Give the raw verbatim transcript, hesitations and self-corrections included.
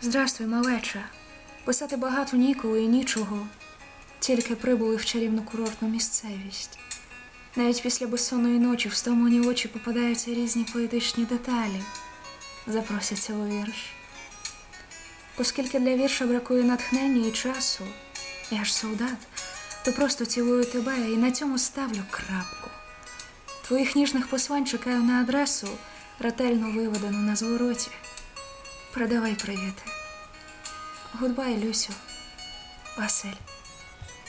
Здрастуй, малеча. Писати багато ніколи і нічого. Тільки прибули в чарівну курортну місцевість. Навіть після безсонної ночі в стомлені очі попадаються різні поетичні деталі. Запросяться у вірш. Оскільки для вірша бракує натхнення і часу, я ж солдат, то просто цілую тебе і на цьому ставлю крапку. Твоїх ніжних послань чекаю на адресу, ретельно виведену на звороті. Передавай привіти. Гудбай, Люсю. Василь.